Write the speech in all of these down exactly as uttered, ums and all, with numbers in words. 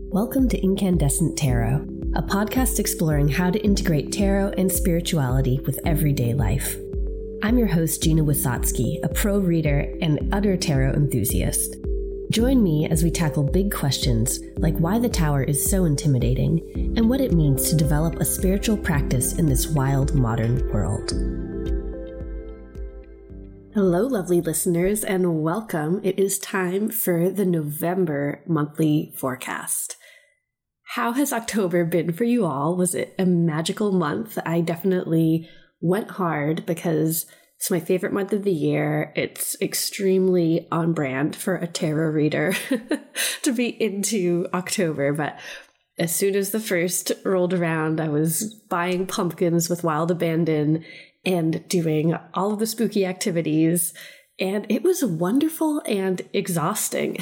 Welcome to Incandescent Tarot, a podcast exploring how to integrate tarot and spirituality with everyday life. I'm your host, Gina Wisotsky, a pro reader and utter tarot enthusiast. Join me as we tackle big questions like why the Tower is so intimidating and what it means to develop a spiritual practice in this wild modern world. Hello, lovely listeners, and welcome. It is time for the November monthly forecast. How has October been for you all? Was it a magical month? I definitely went hard because it's my favorite month of the year. It's extremely on brand for a tarot reader to be into October. But as soon as the first rolled around, I was buying pumpkins with wild abandon and doing all of the spooky activities. And it was wonderful and exhausting.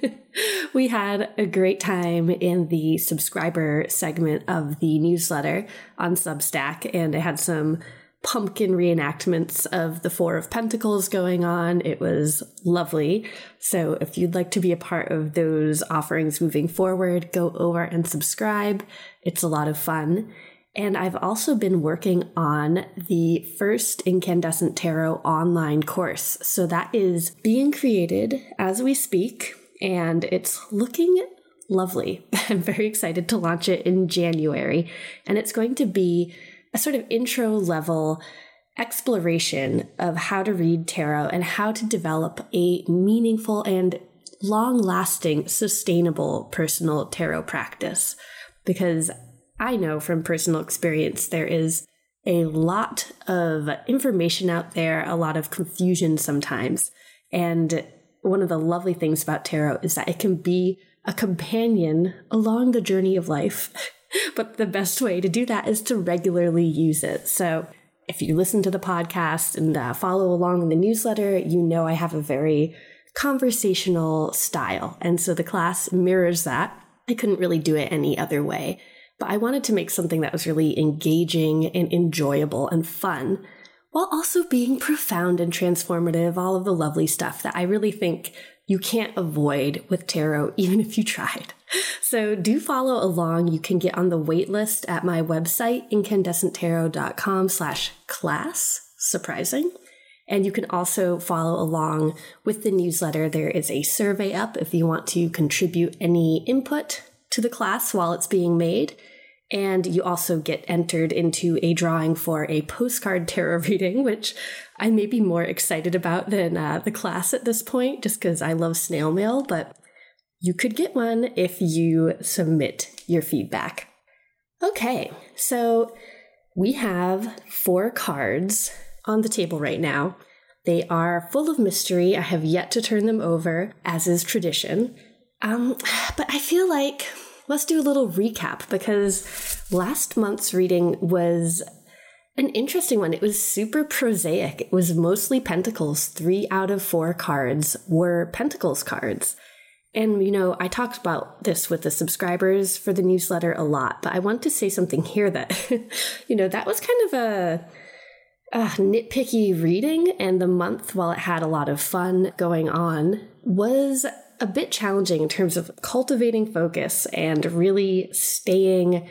We had a great time in the subscriber segment of the newsletter on Substack, and I had some pumpkin reenactments of the Four of Pentacles going on. It was lovely. So if you'd like to be a part of those offerings moving forward, go over and subscribe. It's a lot of fun. And I've also been working on the first Incandescent Tarot online course. So that is being created as we speak, and it's looking lovely. I'm very excited to launch it in January, and it's going to be a sort of intro level exploration of how to read tarot and how to develop a meaningful and long-lasting, sustainable personal tarot practice. Because I know from personal experience, there is a lot of information out there, a lot of confusion sometimes. And one of the lovely things about tarot is that it can be a companion along the journey of life. But the best way to do that is to regularly use it. So if you listen to the podcast and uh, follow along in the newsletter, you know I have a very conversational style. And so the class mirrors that. I couldn't really do it any other way. But I wanted to make something that was really engaging and enjoyable and fun, while also being profound and transformative, all of the lovely stuff that I really think you can't avoid with tarot, even if you tried. So do follow along. You can get on the wait list at my website, incandescenttarot.com slash class. Surprising. And you can also follow along with the newsletter. There is a survey up if you want to contribute any input to the class while it's being made. And you also get entered into a drawing for a postcard tarot reading, which I may be more excited about than uh, the class at this point, just because I love snail mail, but you could get one if you submit your feedback. Okay, so we have four cards on the table right now. They are full of mystery. I have yet to turn them over, as is tradition. Um, but I feel like let's do a little recap, because last month's reading was an interesting one. It was super prosaic. It was mostly pentacles. Three out of four cards were pentacles cards. And, you know, I talked about this with the subscribers for the newsletter a lot, but I want to say something here that, you know, that was kind of a, a nitpicky reading. And the month, while it had a lot of fun going on, was a bit challenging in terms of cultivating focus and really staying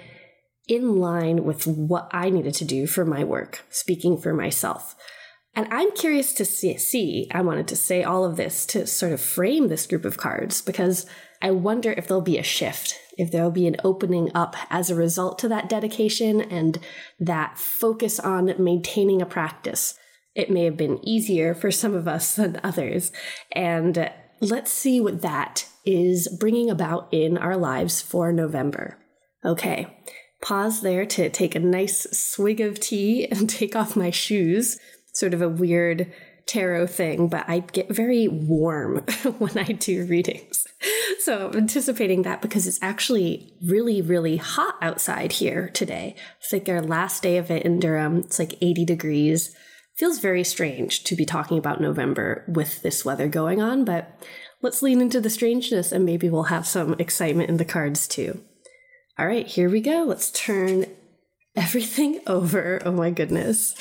in line with what I needed to do for my work, speaking for myself. And I'm curious to see, see, I wanted to say all of this to sort of frame this group of cards, because I wonder if there'll be a shift, if there'll be an opening up as a result to that dedication and that focus on maintaining a practice. It may have been easier for some of us than others. And let's see what that is bringing about in our lives for November. Okay, pause there to take a nice swig of tea and take off my shoes. Sort of a weird tarot thing, but I get very warm when I do readings. So I'm anticipating that because it's actually really, really hot outside here today. It's like our last day of it in Durham. It's like eighty degrees. Feels very strange to be talking about November with this weather going on, but let's lean into the strangeness and maybe we'll have some excitement in the cards too. All right, here we go. Let's turn everything over. Oh my goodness.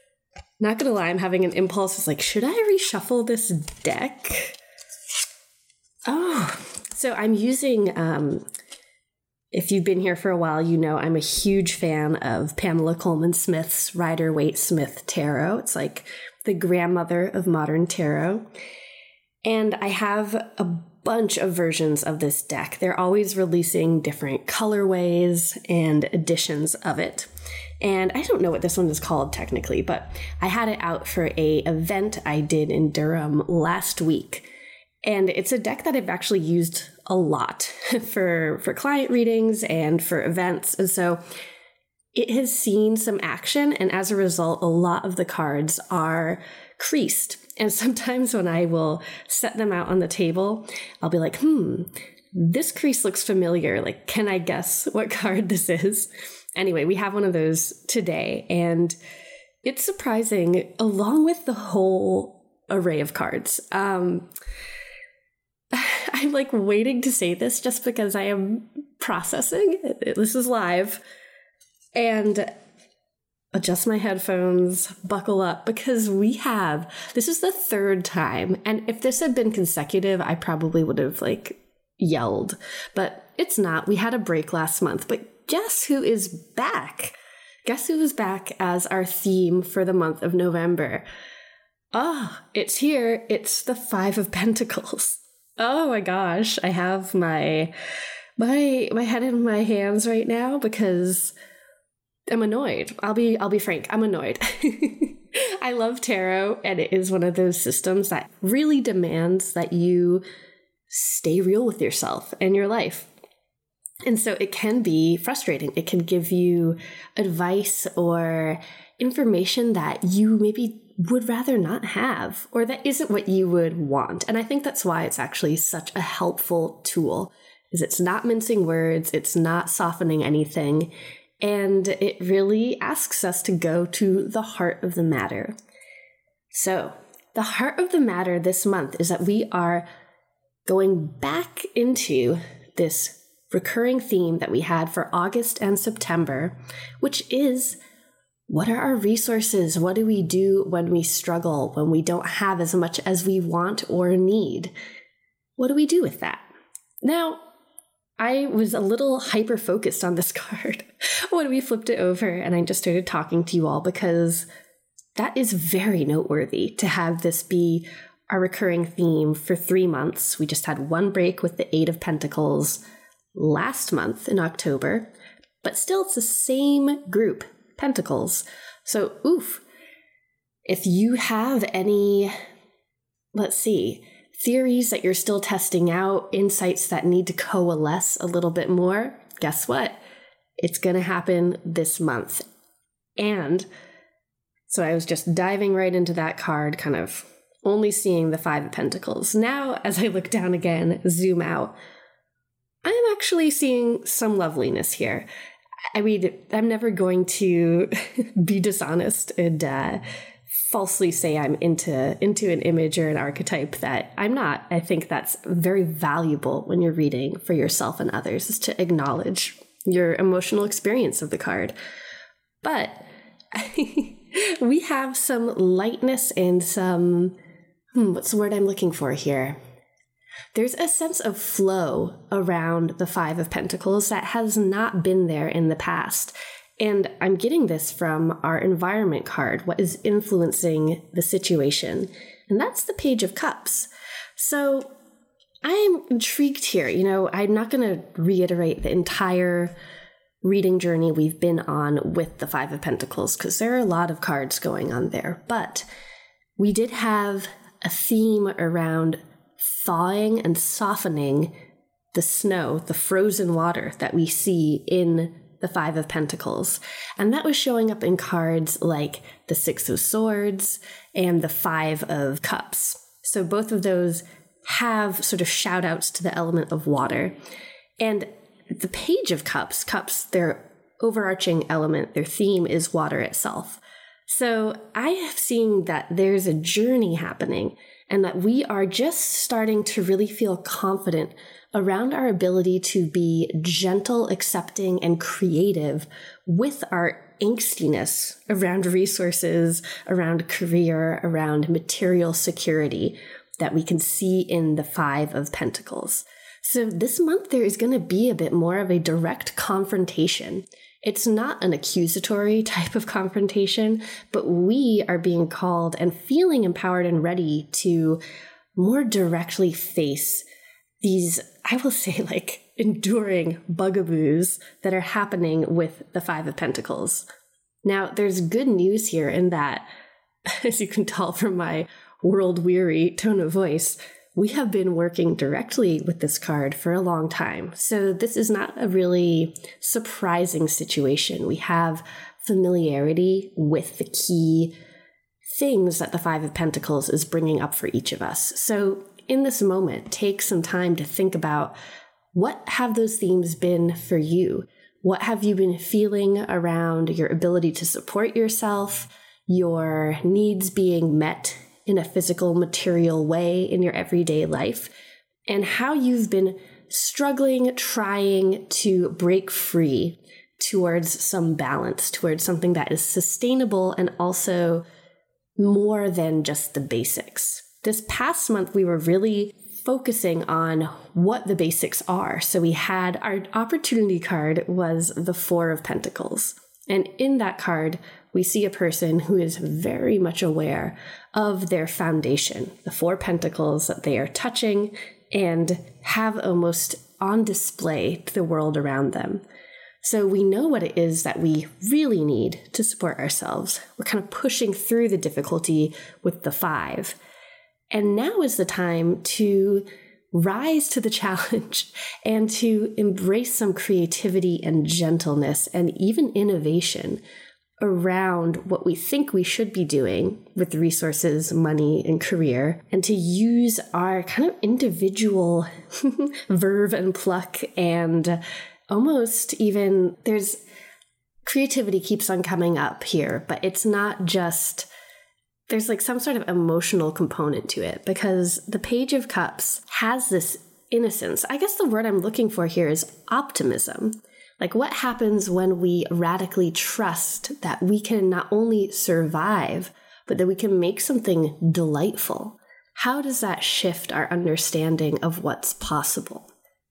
Not gonna lie, I'm having an impulse. It's like, should I reshuffle this deck? Oh, so I'm using um, If you've been here for a while, you know I'm a huge fan of Pamela Coleman Smith's Rider-Waite-Smith Tarot. It's like the grandmother of modern tarot. And I have a bunch of versions of this deck. They're always releasing different colorways and editions of it. And I don't know what this one is called technically, but I had it out for a event I did in Durham last week. And it's a deck that I've actually used a lot for, for client readings and for events. And so it has seen some action. And as a result, a lot of the cards are creased. And sometimes when I will set them out on the table, I'll be like, hmm, this crease looks familiar. Like, can I guess what card this is? Anyway, we have one of those today. And it's surprising, along with the whole array of cards. Um, I'm like waiting to say this just because I am processing. This is live. And adjust my headphones, buckle up, because we have, this is the third time. And if this had been consecutive, I probably would have like yelled. But it's not. We had a break last month. But guess who is back? Guess who is back as our theme for the month of November? Ah, oh, it's here. It's the Five of Pentacles. Oh my gosh, I have my my my head in my hands right now because I'm annoyed. I'll be I'll be frank, I'm annoyed. I love tarot, and it is one of those systems that really demands that you stay real with yourself and your life. And so it can be frustrating. It can give you advice or information that you maybe would rather not have, or that isn't what you would want. And I think that's why it's actually such a helpful tool, is it's not mincing words, it's not softening anything, and it really asks us to go to the heart of the matter. So the heart of the matter this month is that we are going back into this recurring theme that we had for August and September, which is, what are our resources? What do we do when we struggle, when we don't have as much as we want or need? What do we do with that? Now, I was a little hyper-focused on this card when we flipped it over and I just started talking to you all, because that is very noteworthy to have this be our recurring theme for three months. We just had one break with the Eight of Pentacles last month in October, but still it's the same group. Pentacles. So, oof. If you have any, let's see, theories that you're still testing out, insights that need to coalesce a little bit more, guess what? It's going to happen this month. And so I was just diving right into that card, kind of only seeing the Five of Pentacles. Now, as I look down again, zoom out, I'm actually seeing some loveliness here. I mean, I'm never going to be dishonest and uh, falsely say I'm into into an image or an archetype that I'm not. I think that's very valuable when you're reading for yourself and others, is to acknowledge your emotional experience of the card. But we have some lightness and some, hmm, what's the word I'm looking for here? There's a sense of flow around the Five of Pentacles that has not been there in the past. And I'm getting this from our environment card, what is influencing the situation. And that's the Page of Cups. So I'm intrigued here. You know, I'm not going to reiterate the entire reading journey we've been on with the Five of Pentacles, because there are a lot of cards going on there. But we did have a theme around thawing and softening the snow, the frozen water that we see in the Five of Pentacles. And that was showing up in cards like the Six of Swords and the Five of Cups. So both of those have sort of shout outs to the element of water. And the Page of Cups, cups, their overarching element, their theme is water itself. So I have seen that there's a journey happening, and that we are just starting to really feel confident around our ability to be gentle, accepting, and creative with our angstiness around resources, around career, around material security that we can see in the Five of Pentacles. So this month there is going to be a bit more of a direct confrontation. It's not an accusatory type of confrontation, but we are being called and feeling empowered and ready to more directly face these, I will say, like enduring bugaboos that are happening with the Five of Pentacles. Now, there's good news here in that, as you can tell from my world-weary tone of voice, we have been working directly with this card for a long time. So this is not a really surprising situation. We have familiarity with the key things that the Five of Pentacles is bringing up for each of us. So in this moment, take some time to think about, what have those themes been for you? What have you been feeling around your ability to support yourself, your needs being met in a physical, material way in your everyday life, and how you've been struggling, trying to break free towards some balance, towards something that is sustainable and also more than just the basics. This past month, we were really focusing on what the basics are. So we had our opportunity card was the Four of Pentacles. And in that card, we see a person who is very much aware of their foundation, the Four Pentacles that they are touching and have almost on display to the world around them. So we know what it is that we really need to support ourselves. We're kind of pushing through the difficulty with the Five. And now is the time to rise to the challenge and to embrace some creativity and gentleness and even innovation around what we think we should be doing with resources, money, and career, and to use our kind of individual verve and pluck and almost even, there's creativity keeps on coming up here, but it's not just, there's like some sort of emotional component to it, because the Page of Cups has this innocence. I guess the word I'm looking for here is optimism. Like, what happens when we radically trust that we can not only survive, but that we can make something delightful? How does that shift our understanding of what's possible?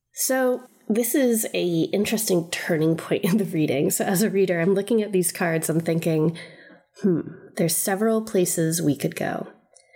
So this is a interesting turning point in the reading. So as a reader, I'm looking at these cards, I'm thinking, hmm, there's several places we could go.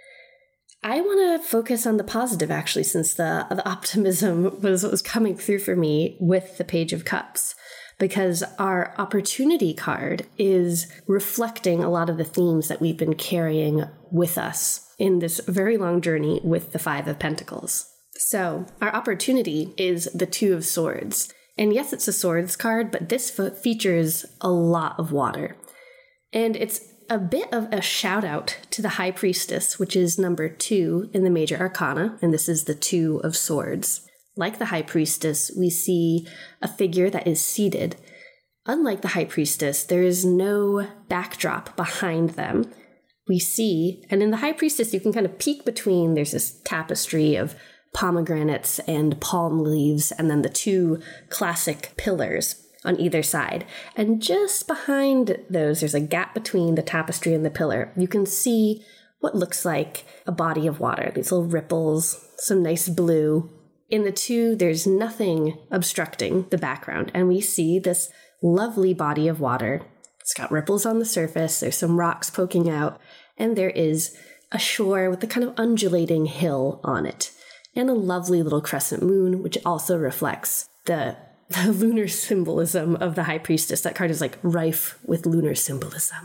I want to focus on the positive, actually, since the, the optimism was what was coming through for me with the Page of Cups, because our opportunity card is reflecting a lot of the themes that we've been carrying with us in this very long journey with the Five of Pentacles. So our opportunity is the Two of Swords. And yes, it's a swords card, but this f- features a lot of water. And it's a bit of a shout out to the High Priestess, which is number two in the Major Arcana, and this is the Two of Swords. Like the High Priestess, we see a figure that is seated. Unlike the High Priestess, there is no backdrop behind them. We see, and in the High Priestess, you can kind of peek between, there's this tapestry of pomegranates and palm leaves, and then the two classic pillars on either side. And just behind those, there's a gap between the tapestry and the pillar. You can see what looks like a body of water, these little ripples, some nice blue. In the two, there's nothing obstructing the background, and we see this lovely body of water. It's got ripples on the surface, there's some rocks poking out, and there is a shore with a kind of undulating hill on it, and a lovely little crescent moon, which also reflects the The lunar symbolism of the High Priestess. That card is like rife with lunar symbolism.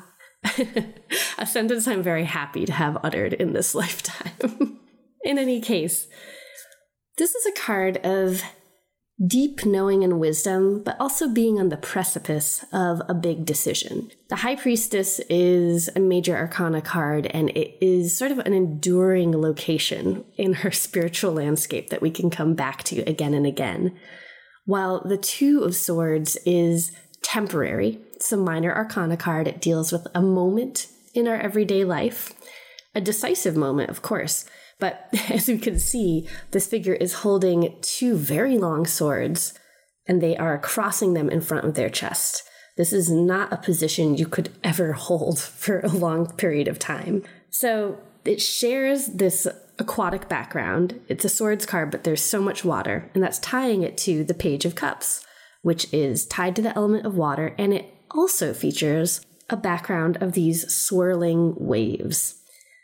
A sentence I'm very happy to have uttered in this lifetime. In any case, this is a card of deep knowing and wisdom, but also being on the precipice of a big decision. The High Priestess is a Major Arcana card, and it is sort of an enduring location in her spiritual landscape that we can come back to again and again. While the Two of Swords is temporary, it's a Minor Arcana card. It deals with a moment in our everyday life, a decisive moment, of course. But as we can see, this figure is holding two very long swords, and they are crossing them in front of their chest. This is not a position you could ever hold for a long period of time. So it shares this aquatic background. It's a swords card, but there's so much water, and that's tying it to the Page of Cups, which is tied to the element of water, and it also features a background of these swirling waves.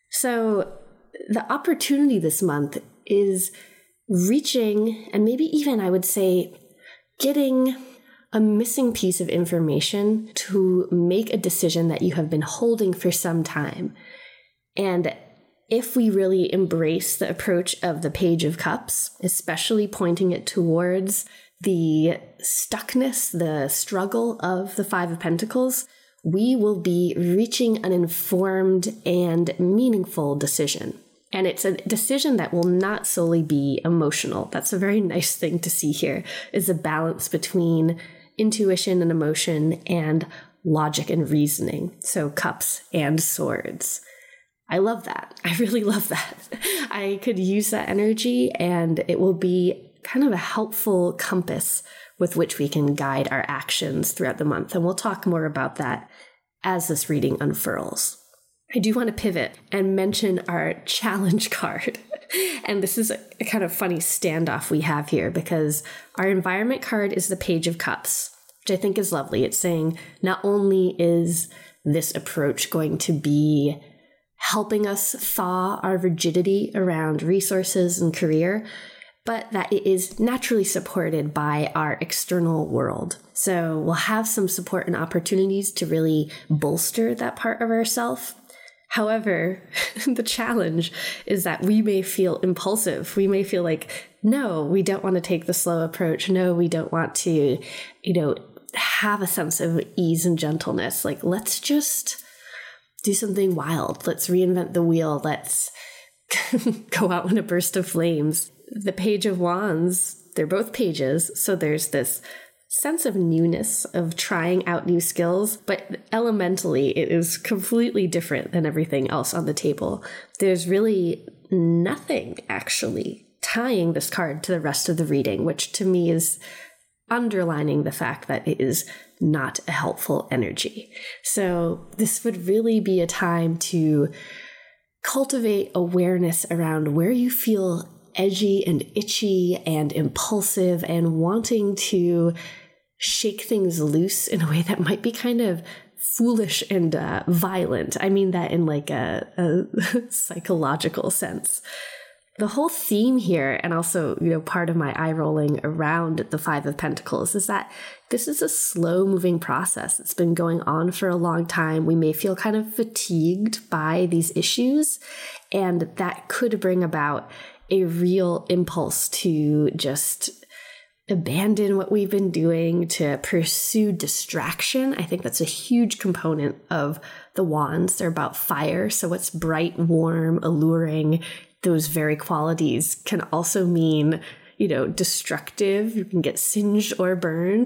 So the opportunity this month is reaching, and maybe even I would say getting a missing piece of information to make a decision that you have been holding for some time. And if we really embrace the approach of the Page of Cups, especially pointing it towards the stuckness, the struggle of the Five of Pentacles, we will be reaching an informed and meaningful decision. And it's a decision that will not solely be emotional. That's a very nice thing to see here, is a balance between intuition and emotion and logic and reasoning. So cups and swords. I love that. I really love that. I could use that energy, and it will be kind of a helpful compass with which we can guide our actions throughout the month. And we'll talk more about that as this reading unfurls. I do want to pivot and mention our challenge card. And this is a kind of funny standoff we have here, because our environment card is the Page of Cups, which I think is lovely. It's saying not only is this approach going to be helping us thaw our rigidity around resources and career, but that it is naturally supported by our external world. So we'll have some support and opportunities to really bolster that part of ourselves. However, the challenge is that we may feel impulsive. We may feel like, no, we don't want to take the slow approach. No, we don't want to, you know, have a sense of ease and gentleness. Like, let's just do something wild. Let's reinvent the wheel. Let's go out in a burst of flames. The Page of Wands, they're both pages. So there's this sense of newness, of trying out new skills, but elementally it is completely different than everything else on the table. There's really nothing actually tying this card to the rest of the reading, which to me is underlining the fact that it is not a helpful energy. So this would really be a time to cultivate awareness around where you feel edgy and itchy and impulsive and wanting to shake things loose in a way that might be kind of foolish and uh, violent. I mean that in like a, a psychological sense. The whole theme here, and also, you know, part of my eye rolling around the Five of Pentacles, is that this is a slow moving process. It's been going on for a long time. We may feel kind of fatigued by these issues, and that could bring about a real impulse to just abandon what we've been doing, to pursue distraction. I think that's a huge component of the wands. They're about fire. So what's bright, warm, alluring, those very qualities can also mean, you know, destructive. You can get singed or burned.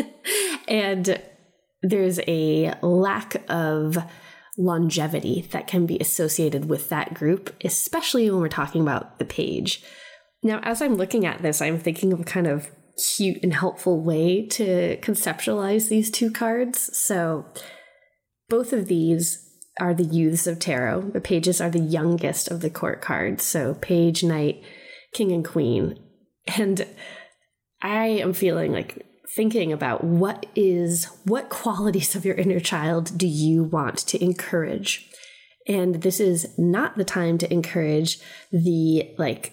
And there's a lack of longevity that can be associated with that group, especially when we're talking about the page. Now, as I'm looking at this, I'm thinking of a kind of cute and helpful way to conceptualize these two cards. So both of these are the youths of tarot. The pages are the youngest of the court cards. So page, knight, king, and queen. And I am feeling like thinking about what is, what qualities of your inner child do you want to encourage? And this is not the time to encourage the like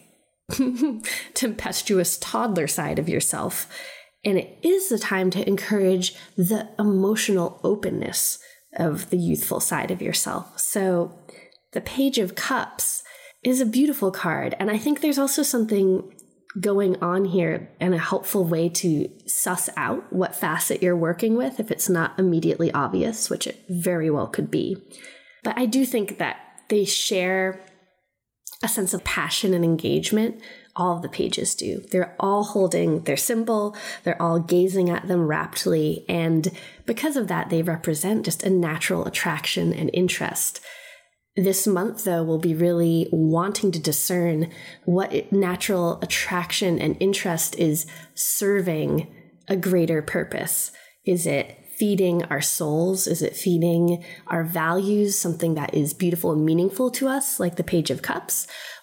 tempestuous toddler side of yourself. And it is the time to encourage the emotional openness of the youthful side of yourself. So the Page of Cups is a beautiful card. And I think there's also something going on here and a helpful way to suss out what facet you're working with if it's not immediately obvious, which it very well could be. But I do think that they share a sense of passion and engagement. All of the pages do. They're all holding their symbol. They're all gazing at them raptly. And because of that, they represent just a natural attraction and interest. This month, though, we'll be really wanting to discern what natural attraction and interest is serving a greater purpose. Is it feeding our souls? Is it feeding our values, something that is beautiful and meaningful to us, like the Page of Cups?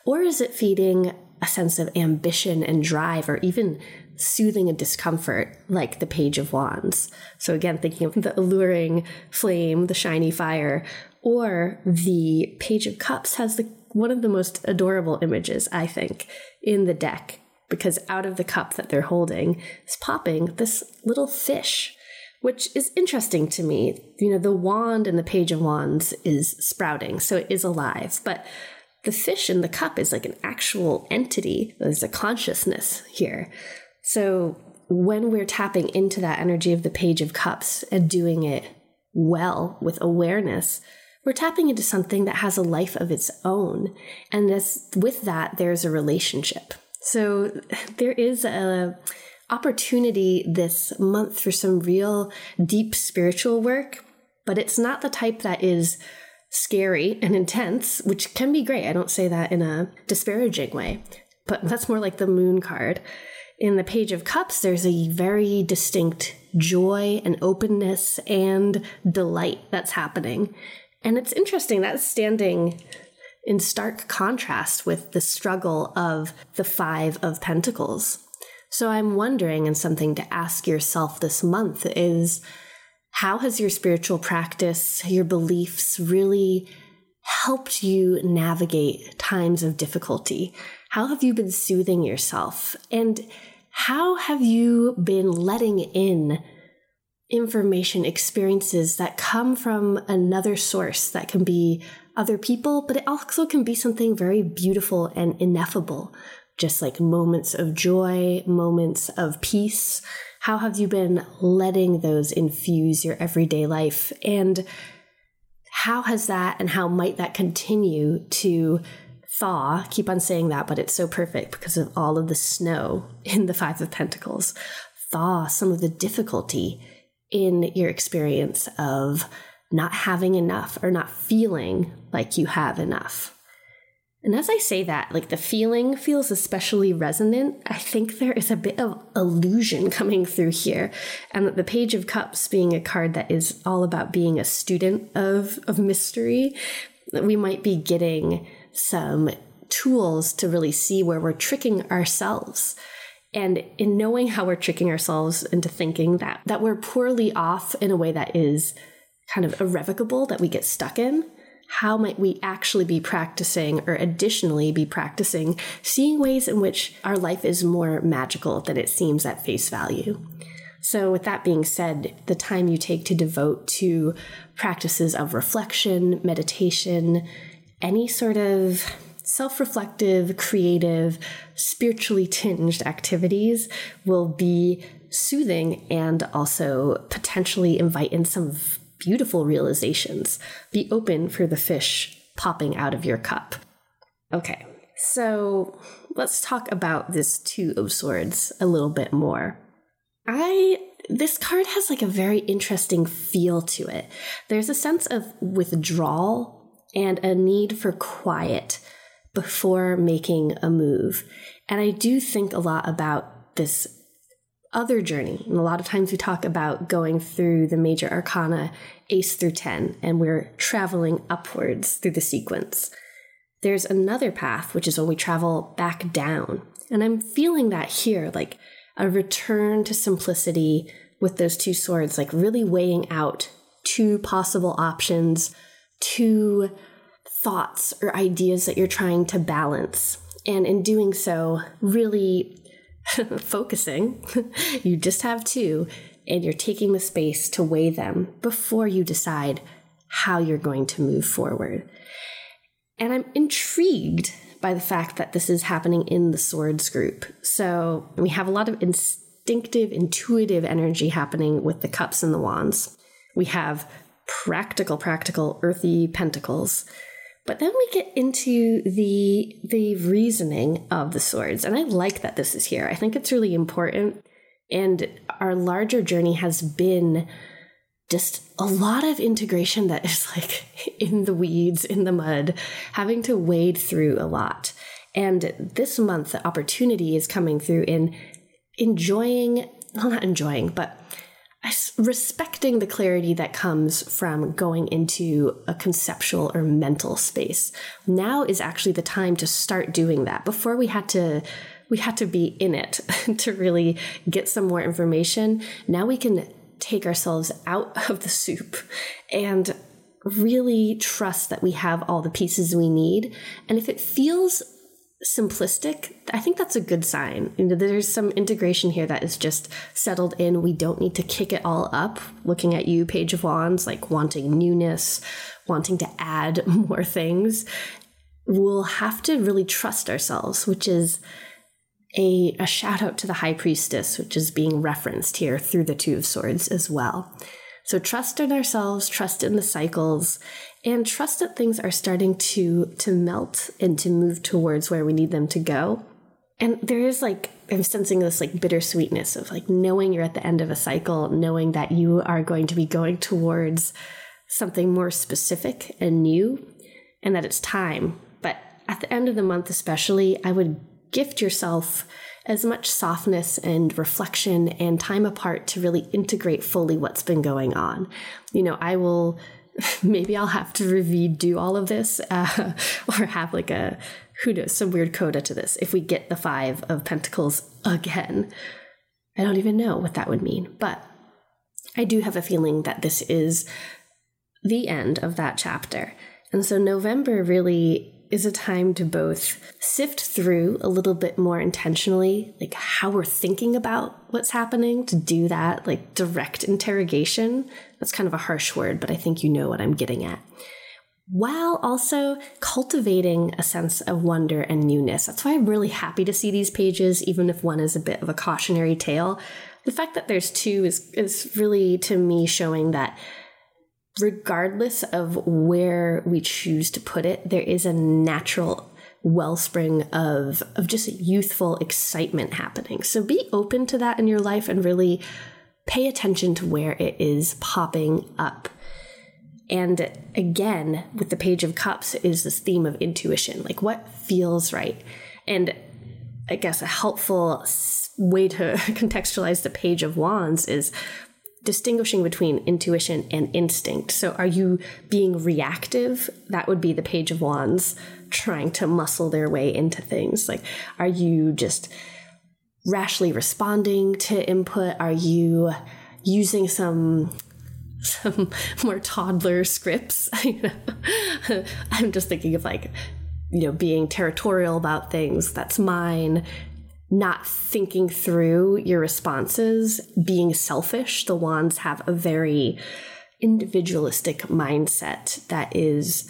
Or is it feeding a sense of ambition and drive, or even soothing a discomfort like the Page of Wands? So again, thinking of the alluring flame, the shiny fire, or the Page of Cups has the one of the most adorable images, I think, in the deck, because out of the cup that they're holding is popping this little fish, which is interesting to me. You know, the wand in the Page of Wands is sprouting, so it is alive, but the fish in the cup is like an actual entity. There's a consciousness here. So when we're tapping into that energy of the Page of Cups and doing it well with awareness, we're tapping into something that has a life of its own. And this, with that, there's a relationship. So there is a opportunity this month for some real deep spiritual work, but it's not the type that is scary and intense, which can be great. I don't say that in a disparaging way, but that's more like the Moon card. In the Page of Cups, there's a very distinct joy and openness and delight that's happening. And it's interesting, that's standing in stark contrast with the struggle of the Five of Pentacles. So I'm wondering, and something to ask yourself this month is, how has your spiritual practice, your beliefs really helped you navigate times of difficulty? How have you been soothing yourself? And how have you been letting in information, experiences that come from another source that can be other people, but it also can be something very beautiful and ineffable, just like moments of joy, moments of peace. How have you been letting those infuse your everyday life? And how has that and how might that continue to thaw? Keep on saying that, but it's so perfect because of all of the snow in the Five of Pentacles. Thaw some of the difficulty in your experience of not having enough or not feeling like you have enough. And as I say that, like the feeling feels especially resonant. I think there is a bit of illusion coming through here. And the Page of Cups being a card that is all about being a student of, of mystery, we might be getting some tools to really see where we're tricking ourselves. And in knowing how we're tricking ourselves into thinking that, that we're poorly off in a way that is kind of irrevocable, that we get stuck in, how might we actually be practicing, or additionally be practicing, seeing ways in which our life is more magical than it seems at face value? So with that being said, the time you take to devote to practices of reflection, meditation, any sort of self-reflective, creative, spiritually tinged activities will be soothing and also potentially invite in some beautiful realizations. Be open for the fish popping out of your cup. Okay, so let's talk about this Two of Swords a little bit more. I this card has like a very interesting feel to it. There's a sense of withdrawal and a need for quiet before making a move. And I do think a lot about this other journey. And a lot of times we talk about going through the major arcana, ace through ten, and we're traveling upwards through the sequence. There's another path, which is when we travel back down. And I'm feeling that here, like a return to simplicity with those two swords, like really weighing out two possible options, two thoughts or ideas that you're trying to balance. And in doing so, really focusing, you just have two, and you're taking the space to weigh them before you decide how you're going to move forward. And I'm intrigued by the fact that this is happening in the Swords group. So we have a lot of instinctive, intuitive energy happening with the Cups and the Wands. We have practical, practical, earthy Pentacles. But then we get into the the reasoning of the swords. And I like that this is here. I think it's really important. And our larger journey has been just a lot of integration that is like in the weeds, in the mud, having to wade through a lot. And this month, the opportunity is coming through in enjoying, well, not enjoying, but respecting the clarity that comes from going into a conceptual or mental space. Now is actually the time to start doing that. Before we had to we had to be in it to really get some more information. Now we can take ourselves out of the soup and really trust that we have all the pieces we need. And if it feels simplistic, I think that's a good sign. You know, there's some integration here that is just settled in. We don't need to kick it all up. Looking at you, Page of Wands, like wanting newness, wanting to add more things. We'll have to really trust ourselves, which is a, a shout out to the High Priestess, which is being referenced here through the Two of Swords as well. So trust in ourselves, trust in the cycles, and trust that things are starting to to melt and to move towards where we need them to go. And there is like, I'm sensing this like bittersweetness of like knowing you're at the end of a cycle, knowing that you are going to be going towards something more specific and new, and that it's time. But at the end of the month especially, I would gift yourself as much softness and reflection and time apart to really integrate fully what's been going on. You know, I will, maybe I'll have to redo all of this uh, or have like a, who knows, some weird coda to this. If we get the Five of Pentacles again, I don't even know what that would mean. But I do have a feeling that this is the end of that chapter. And so November really is a time to both sift through a little bit more intentionally, like how we're thinking about what's happening, to do that, like direct interrogation. That's kind of a harsh word, but I think you know what I'm getting at. While also cultivating a sense of wonder and newness. That's why I'm really happy to see these pages, even if one is a bit of a cautionary tale. The fact that there's two is, is really, to me, showing that regardless of where we choose to put it, there is a natural wellspring of, of just youthful excitement happening. So be open to that in your life and really pay attention to where it is popping up. And again, with the Page of Cups is this theme of intuition, like what feels right. And I guess a helpful way to contextualize the Page of Wands is distinguishing between intuition and instinct. So are you being reactive? That would be the Page of Wands trying to muscle their way into things. Like, are you just rashly responding to input? Are you using some some more toddler scripts? You know? I'm just thinking of like, you know, being territorial about things. That's mine. Not thinking through your responses, being selfish. The Wands have a very individualistic mindset that is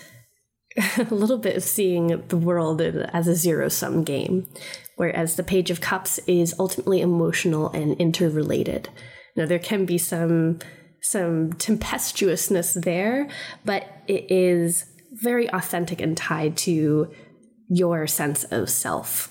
a little bit of seeing the world as a zero-sum game, whereas the Page of Cups is ultimately emotional and interrelated. Now, there can be some, some tempestuousness there, but it is very authentic and tied to your sense of self.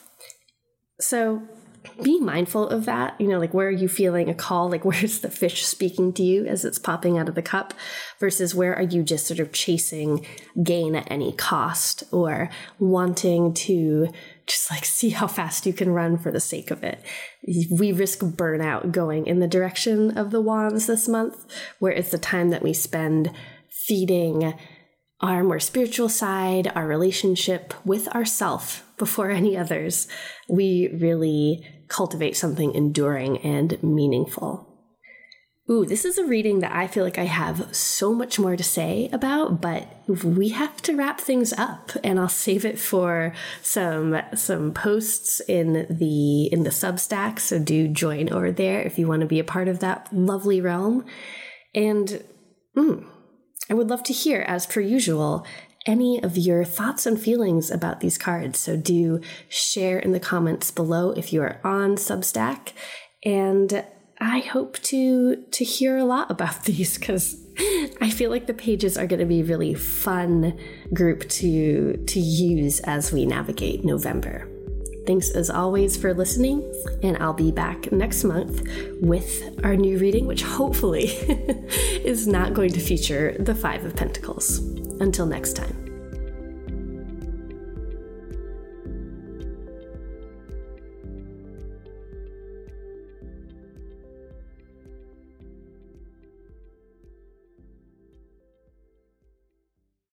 So be mindful of that. You know, like, where are you feeling a call? Like, where's the fish speaking to you as it's popping out of the cup versus where are you just sort of chasing gain at any cost or wanting to just like see how fast you can run for the sake of it. We risk burnout going in the direction of the Wands this month, where it's the time that we spend feeding our more spiritual side, our relationship with ourself before any others. We really cultivate something enduring and meaningful. Ooh, this is a reading that I feel like I have so much more to say about, but we have to wrap things up, and I'll save it for some some posts in the in the Substack. So do join over there if you want to be a part of that lovely realm. And mm, I would love to hear, as per usual, any of your thoughts and feelings about these cards. So do share in the comments below if you are on Substack. And I hope to to hear a lot about these, because I feel like the pages are going to be a really fun group to to use as we navigate November. Thanks as always for listening, and I'll be back next month with our new reading, which hopefully is not going to feature the Five of Pentacles. Until next time.